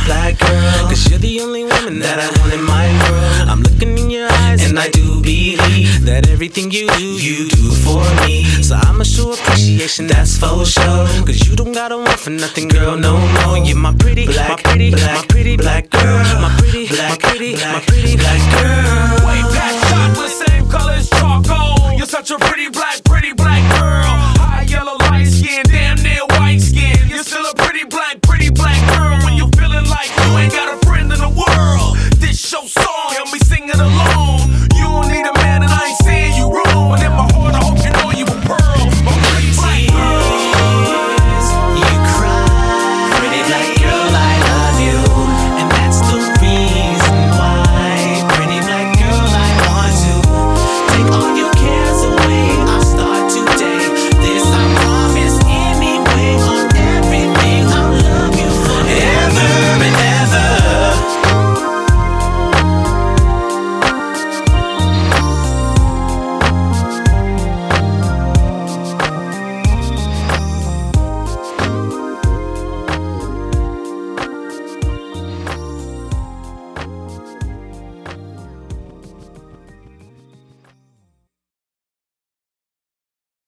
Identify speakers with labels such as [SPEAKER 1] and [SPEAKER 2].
[SPEAKER 1] black girl. Cause you're the only woman that I want in my world. I'm looking in your eyes and I do believe that everything you do for me. So I'ma show appreciation, that's for sure. Cause you don't gotta want for nothing, girl, no more. You're my pretty, my pretty, my pretty black girl. My pretty, my pretty, my pretty black girl.